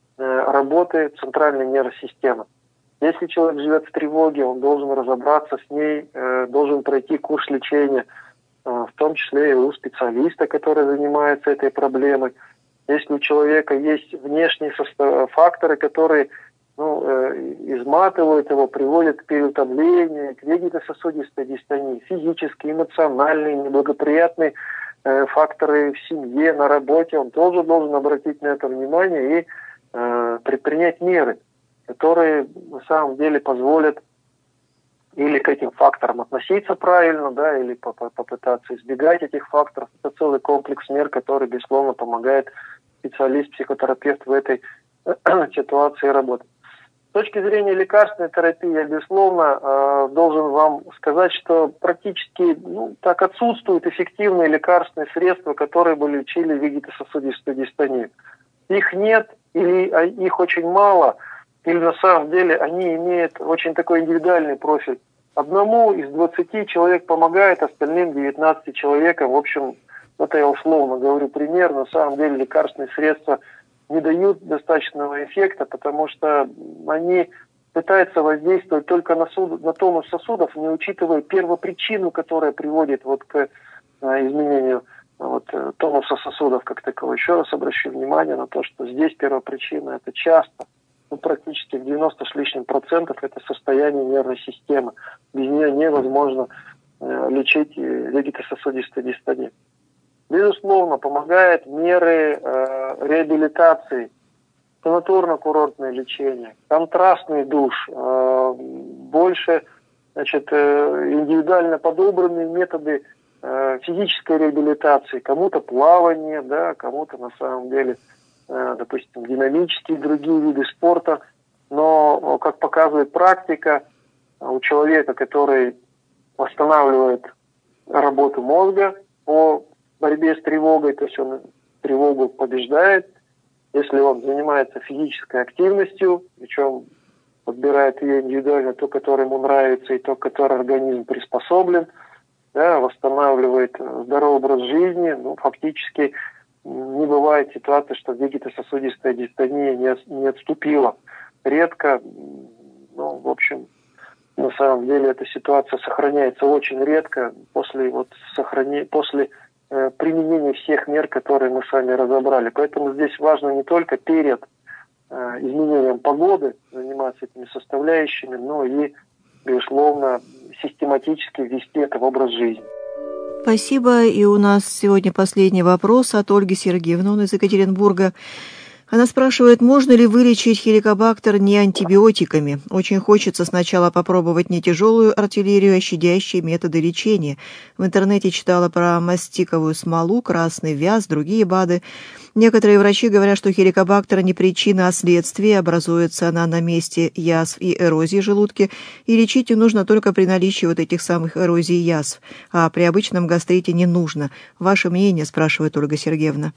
работы центральной нервной системы. Если человек живет в тревоге, он должен разобраться с ней, э, должен пройти курс лечения, э, в том числе и у специалиста, который занимается этой проблемой. Если у человека есть внешние состав... факторы, которые ну, э, изматывают его, приводят к переутомлению, к вегетососудистой дистонии, физические, эмоциональные, неблагоприятные факторы в семье, на работе, он тоже должен обратить на это внимание и э, предпринять меры, которые на самом деле позволят или к этим факторам относиться правильно, да, или попытаться избегать этих факторов. Это целый комплекс мер, который, безусловно, помогает специалист-психотерапевт в этой ситуации работать. С точки зрения лекарственной терапии, я, безусловно, э, должен вам сказать, что практически ну, так отсутствуют эффективные лекарственные средства, которые бы лечили вегетососудистую дистонию. Их нет, или их очень мало, или на самом деле они имеют очень такой индивидуальный профиль. Одному из двадцати человек помогает, остальным девятнадцати человекам. В общем, это я условно говорю пример. На самом деле лекарственные средства не дают достаточного эффекта, потому что они пытаются воздействовать только на, суд, на тонус сосудов, не учитывая первопричину, которая приводит вот к а, изменению вот, тонуса сосудов как такового. Еще раз обращу внимание на то, что здесь первопричина это часто, ну, практически в девяноста с лишним процентов это состояние нервной системы. Без нее невозможно э, лечить вегетососудистую дистонию. Безусловно, помогают меры э, реабилитации, санаторно-курортное лечение, контрастный душ, э, больше значит, э, индивидуально подобранные методы э, физической реабилитации, кому-то плавание, да, кому-то на самом деле, э, допустим, динамические другие виды спорта. Но, как показывает практика, у человека, который восстанавливает работу мозга по борьбе с тревогой, то есть он тревогу побеждает. Если он занимается физической активностью, причем подбирает ее индивидуально, то, которое ему нравится, и то, к которой организм приспособлен, да, восстанавливает здоровый образ жизни, ну, фактически не бывает ситуации, что вегетососудистая дистония не, не отступила. Редко, ну, в общем, на самом деле эта ситуация сохраняется очень редко после, вот, сохрани... после применение всех мер, которые мы с вами разобрали. Поэтому здесь важно не только перед э, изменением погоды заниматься этими составляющими, но и, безусловно, систематически ввести это в образ жизни. Спасибо. И у нас сегодня последний вопрос от Ольги Сергеевны, он из Екатеринбурга. Она спрашивает, можно ли вылечить хеликобактер не антибиотиками. Очень хочется сначала попробовать не тяжелую артиллерию, а щадящие методы лечения. В интернете читала про мастиковую смолу, красный вяз, другие БАДы. Некоторые врачи говорят, что хеликобактер не причина, а следствие. Образуется она на месте язв и эрозии желудка. И лечить ее нужно только при наличии вот этих самых эрозий и язв. А при обычном гастрите не нужно. Ваше мнение, спрашивает Ольга Сергеевна.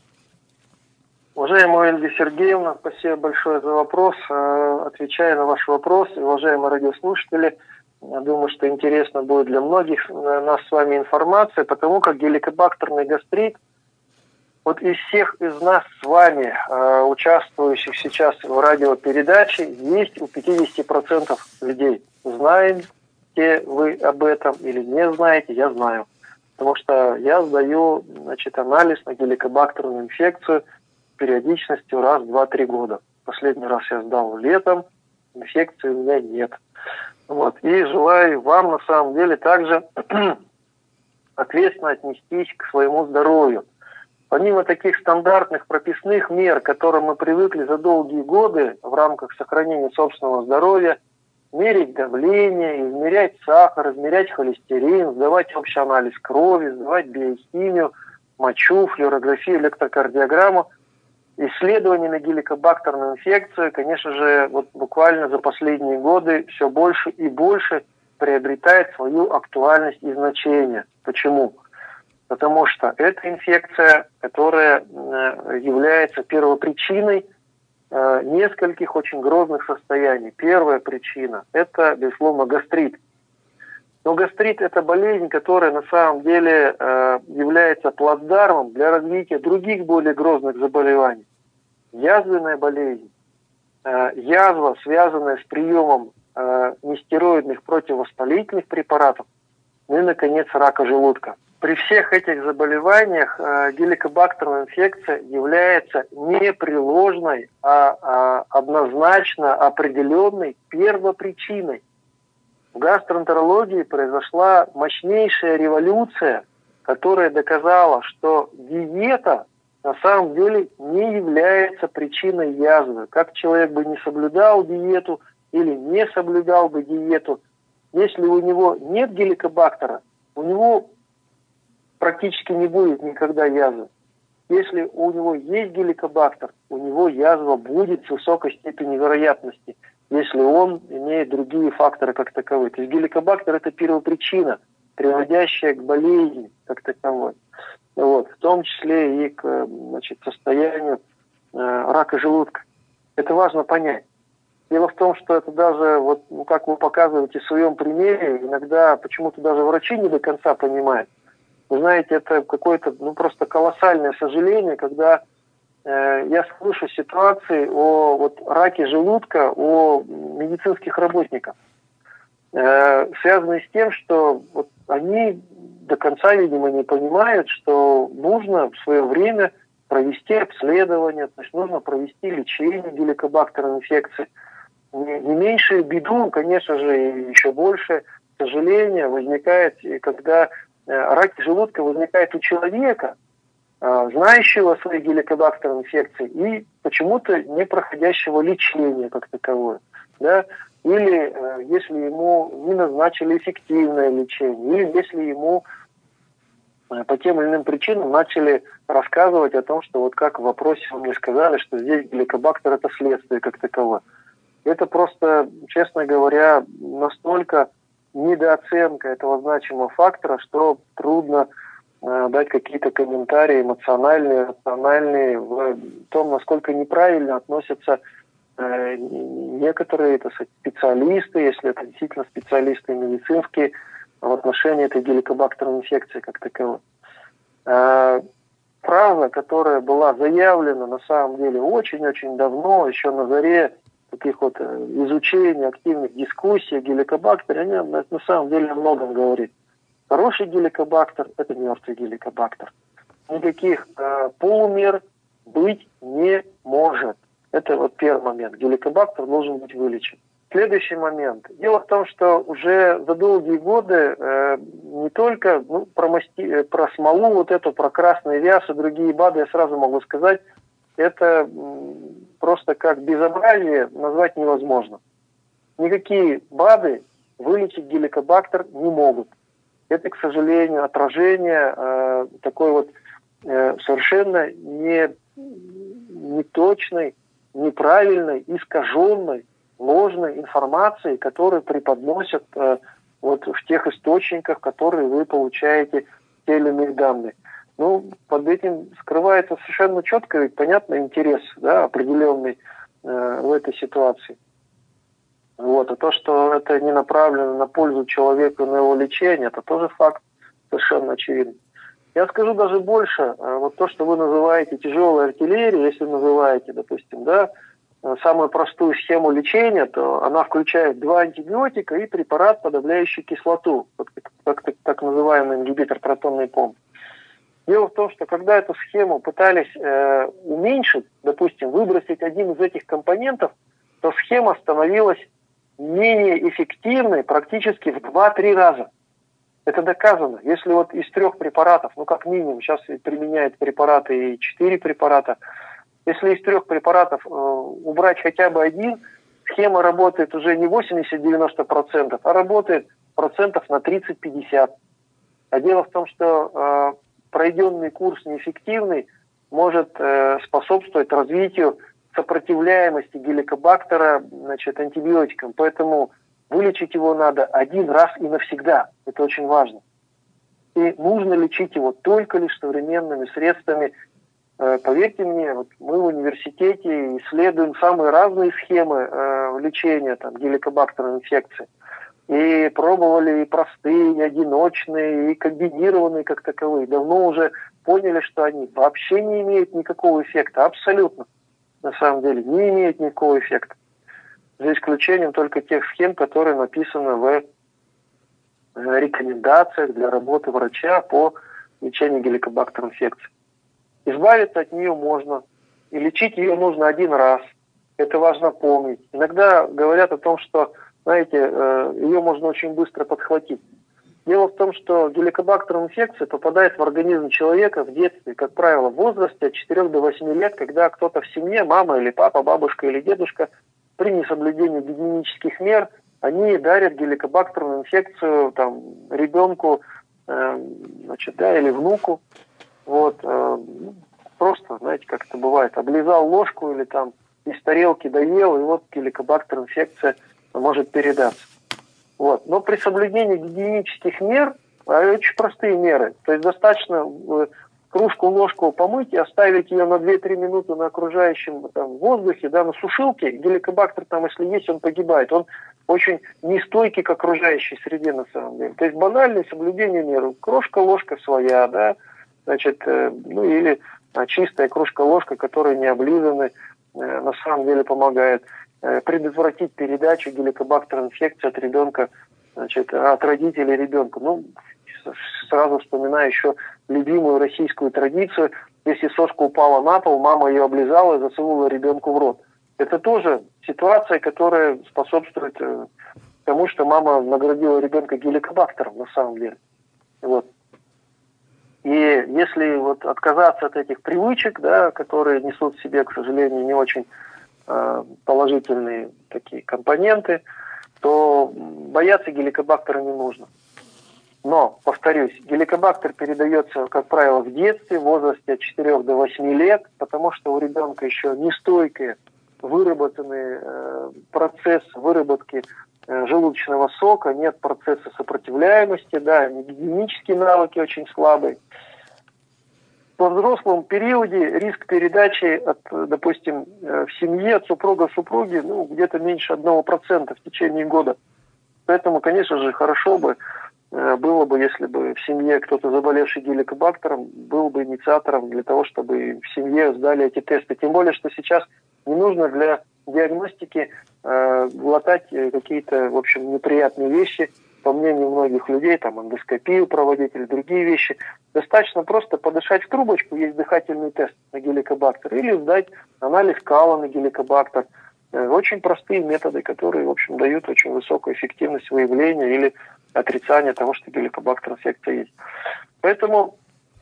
Уважаемая Ольга Сергеевна, спасибо большое за вопрос. Отвечая на ваш вопрос, уважаемые радиослушатели, я думаю, что интересно будет для многих нас с вами информация, потому как геликобактерный гастрит, вот из всех из нас с вами, участвующих сейчас в радиопередаче, есть у пятидесяти процентов людей. Знаете вы об этом или не знаете, я знаю. Потому что я сдаю, значит, анализ на геликобактерную инфекцию периодичностью раз в два-три года. Последний раз я сдал летом, инфекции у меня нет. Вот. И желаю вам на самом деле также ответственно отнестись к своему здоровью. Помимо таких стандартных прописных мер, к которым мы привыкли за долгие годы в рамках сохранения собственного здоровья, мерить давление, измерять сахар, измерять холестерин, сдавать общий анализ крови, сдавать биохимию, мочу, флюорографию, электрокардиограмму, исследования на геликобактерную инфекцию, конечно же, вот буквально за последние годы все больше и больше приобретает свою актуальность и значение. Почему? Потому что это инфекция, которая является первопричиной нескольких очень грозных состояний. Первая причина – это, безусловно, гастрит. Но гастрит – это болезнь, которая на самом деле э, является плацдармом для развития других более грозных заболеваний. Язвенная болезнь, э, язва, связанная с приемом э, нестероидных противовоспалительных препаратов, ну и, наконец, рака желудка. При всех этих заболеваниях э, геликобактерная инфекция является непреложной, а, а однозначно определенной первопричиной. В гастроэнтерологии произошла мощнейшая революция которая доказала, что диета на самом деле не является причиной язвы. Как человек бы не соблюдал диету или не соблюдал бы диету, если у него нет геликобактера, у него практически не будет никогда язвы. Если у него есть геликобактер, у него язва будет с высокой степенью вероятности, если он имеет другие факторы как таковые. То есть геликобактер – это первопричина, приводящая к болезни как таковой. Вот, в том числе и к, значит, состоянию э, рака желудка. Это важно понять. Дело в том, что это даже, вот, ну, как вы показываете в своем примере, иногда почему-то даже врачи не до конца понимают. Вы знаете, это какое-то, ну, просто колоссальное сожаление, когда э, я слышу ситуации о вот, раке желудка, о медицинских работниках, э, связанные с тем, что вот, они до конца, видимо, не понимают, что нужно в свое время провести обследование, то есть нужно провести лечение геликобактерной инфекции. Не, не меньшую беду, конечно же, и еще больше сожаления возникает, когда рак желудка возникает у человека, знающего о своей геликобактерной инфекции и почему-то не проходящего лечения как таковое. Да? Или если ему не назначили эффективное лечение, или если ему по тем или иным причинам начали рассказывать о том, что вот как в вопросе вы мне сказали, что здесь геликобактер – это следствие как таковое. Это просто, честно говоря, настолько недооценка этого значимого фактора, что трудно э, дать какие-то комментарии эмоциональные, рациональные в том, насколько неправильно относятся э, некоторые, так сказать, специалисты, если это действительно специалисты медицинские, в отношении этой геликобактерной инфекции как таковой. Э, фраза, которая была заявлена на самом деле очень-очень давно, еще на заре таких вот изучений, активных дискуссий о геликобактере, они на, на самом деле о многом говорят. Хороший геликобактер – это мертвый геликобактер. Никаких э, полумер быть не может. Это вот первый момент. Геликобактер должен быть вылечен. Следующий момент. Дело в том, что уже за долгие годы э, не только ну, про, масти, про смолу, вот эту, про красный вяз и другие БАДы, я сразу могу сказать, это просто как безобразие назвать невозможно. Никакие БАДы вылечить геликобактер не могут. Это, к сожалению, отражение э, такой вот э, совершенно не, неточной, неправильной, искаженной, ложной информации, которую преподносят э, вот в тех источниках, которые вы получаете те или иные данные. Ну, под этим скрывается совершенно четко и понятный интерес, да, определенный э, в этой ситуации. Вот. А то, что это не направлено на пользу человеку, на его лечение, это тоже факт совершенно очевидный. Я скажу даже больше. Э, вот то, что вы называете тяжелой артиллерией, если называете, допустим, да, самую простую схему лечения, то она включает два антибиотика и препарат, подавляющий кислоту, так, так, так называемый ингибитор протонной помпы. Дело в том, что когда эту схему пытались э, уменьшить, допустим, выбросить один из этих компонентов, то схема становилась менее эффективной практически в два-три раза. Это доказано. Если вот из трех препаратов, ну как минимум, сейчас применяют препараты и четыре препарата, если из трех препаратов э, убрать хотя бы один, схема работает уже не восемьдесят-девяносто процентов, а работает процентов на тридцать-пятьдесят. А дело в том, что э, пройденный курс неэффективный может э, способствовать развитию сопротивляемости геликобактера, значит, антибиотикам. Поэтому вылечить его надо один раз и навсегда. Это очень важно. И нужно лечить его только лишь современными средствами. Э, поверьте мне, вот мы в университете исследуем самые разные схемы э, лечения там, геликобактерной инфекции. И пробовали и простые, и одиночные, и комбинированные как таковые. Давно уже поняли, что они вообще не имеют никакого эффекта. Абсолютно. На самом деле не имеют никакого эффекта. За исключением только тех схем, которые написаны в рекомендациях для работы врача по лечению геликобактерной инфекции. Избавиться от нее можно. И лечить ее нужно один раз. Это важно помнить. Иногда говорят о том, что знаете, ее можно очень быстро подхватить. Дело в том, что геликобактер инфекция попадает в организм человека в детстве, как правило, в возрасте от четырёх до восьми лет, когда кто-то в семье, мама или папа, бабушка или дедушка, при несоблюдении гигиенических мер, они дарят геликобактерную инфекцию там, ребенку, э, значит, да, или внуку. Вот, э, просто, знаете, как это бывает, облизал ложку или там из тарелки доел, и вот геликобактер инфекция может передаться. Вот. Но при соблюдении гигиенических мер, очень простые меры, то есть достаточно кружку-ложку помыть и оставить ее на две-три минуты на окружающем там, воздухе, да, на сушилке, геликобактер там, если есть, он погибает. Он очень нестойкий к окружающей среде на самом деле. То есть банальное соблюдение мер. Крошка-ложка своя, да, значит, э, ну или а, чистая кружка-ложка, которые не облизаны, э, на самом деле помогает э, предотвратить передачу геликобактер инфекции от ребенка, значит, от родителей ребенка. Ну, сразу вспоминаю еще любимую российскую традицию. Если сошка упала на пол, мама ее облизала и засунула ребенку в рот. Это тоже ситуация, которая способствует э, тому, что мама наградила ребенка геликобактером на самом деле. Вот. И если вот отказаться от этих привычек, да, которые несут в себе, к сожалению, не очень э, положительные такие компоненты, то бояться геликобактера не нужно. Но, повторюсь, геликобактер передается, как правило, в детстве, в возрасте от четырёх до восьми лет, потому что у ребенка еще нестойкий выработанный э, процесс выработки э, желудочного сока, нет процесса сопротивляемости, да, гигиенические навыки очень слабые. Во взрослом периоде риск передачи, от, допустим, в семье, от супруга к супруге, ну, где-то меньше одного процента в течение года. Поэтому, конечно же, хорошо бы было бы, если бы в семье кто-то, заболевший геликобактером, был бы инициатором для того, чтобы в семье сдали эти тесты. Тем более, что сейчас не нужно для диагностики э, глотать какие-то, в общем, неприятные вещи, по мнению многих людей, там, эндоскопию проводить или другие вещи. Достаточно просто подышать в трубочку, есть дыхательный тест на геликобактер, или сдать анализ кала на геликобактер. Э, очень простые методы, которые, в общем, дают очень высокую эффективность выявления или отрицания того, что геликобактер инфекция есть. Поэтому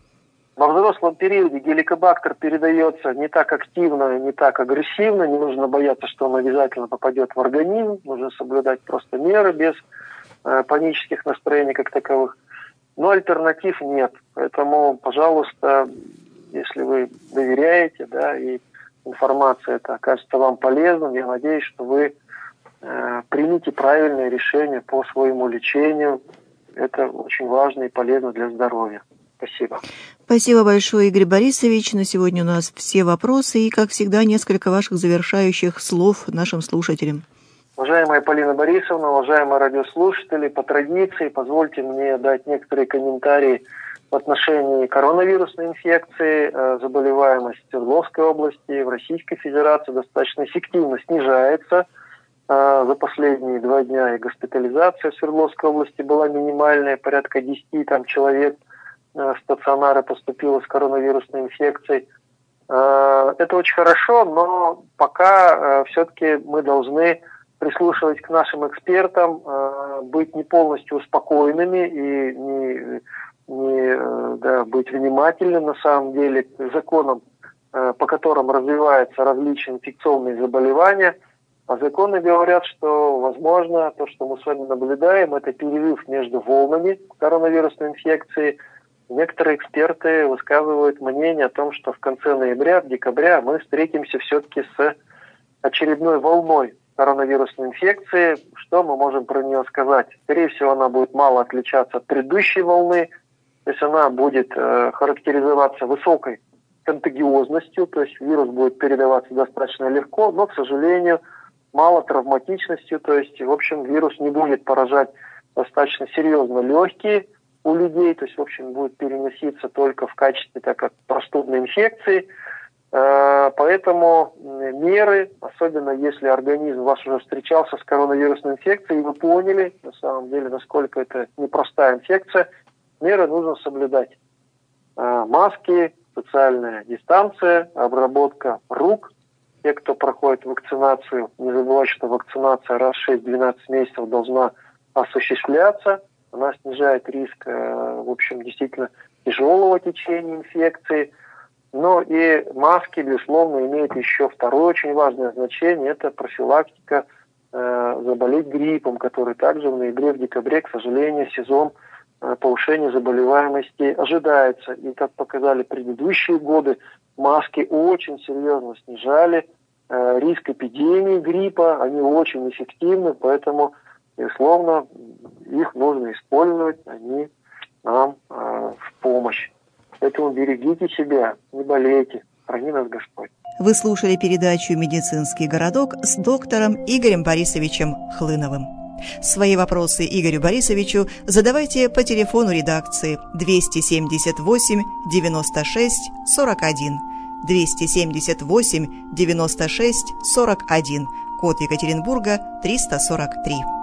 во взрослом периоде геликобактер передается не так активно, не так агрессивно, не нужно бояться, что он обязательно попадет в организм, нужно соблюдать просто меры без э, панических настроений как таковых. Но альтернатив нет. Поэтому, пожалуйста, если вы доверяете, да, и информация эта окажется вам полезным, я надеюсь, что вы э, примите правильное решение по своему лечению. Это очень важно и полезно для здоровья. Спасибо. Спасибо большое, Игорь Борисович. На сегодня у нас все вопросы и, как всегда, несколько ваших завершающих слов нашим слушателям. Уважаемая Полина Борисовна, уважаемые радиослушатели, по традиции позвольте мне дать некоторые комментарии в отношении коронавирусной инфекции. Заболеваемость в Свердловской области, в Российской Федерации достаточно эффективно снижается. За последние два дня и госпитализация в Свердловской области была минимальная, порядка десяти там, человек в стационары поступило с коронавирусной инфекцией. Это очень хорошо, но пока все-таки мы должны прислушивать к нашим экспертам, быть не полностью успокоенными и не, не да, быть внимательным на самом деле к законам, по которым развиваются различные инфекционные заболевания. А законы говорят, что, возможно, то, что мы с вами наблюдаем, это перерыв между волнами коронавирусной инфекции. Некоторые эксперты высказывают мнение о том, что в конце ноября, в декабре мы встретимся все-таки с очередной волной коронавирусной инфекции. Что мы можем про нее сказать? Скорее всего, она будет мало отличаться от предыдущей волны, то есть она будет э, характеризоваться высокой контагиозностью, то есть вирус будет передаваться достаточно легко, но, к сожалению, мало травматичностью, то есть, в общем, вирус не будет поражать достаточно серьезно легкие у людей, то есть, в общем, будет переноситься только в качестве так как простудной инфекции. Поэтому меры, особенно если организм у вас уже встречался с коронавирусной инфекцией, и вы поняли, на самом деле, насколько это непростая инфекция, меры нужно соблюдать. Маски, социальная дистанция, обработка рук. Те, кто проходит вакцинацию, не забывайте, что вакцинация раз в шесть-двенадцать месяцев должна осуществляться. она снижает риск, в общем, действительно тяжелого течения инфекции. Но и маски, безусловно, имеют еще второе очень важное значение, это профилактика э, заболеть гриппом, который также в ноябре, в декабре, к сожалению, сезон э, повышения заболеваемости ожидается. И, как показали предыдущие годы, маски очень серьезно снижали э, риск эпидемии гриппа, они очень эффективны, поэтому, безусловно, их нужно использовать, они нам э, в помощь. Поэтому берегите себя, не болейте, храни нас Господь. Вы слушали передачу «Медицинский городок» с доктором Игорем Борисовичем Хлыновым. Свои вопросы Игорю Борисовичу задавайте по телефону редакции двести семьдесят восемь девяносто шесть сорок один, двести семьдесят восемь девяносто шесть сорок один, код Екатеринбурга триста сорок три.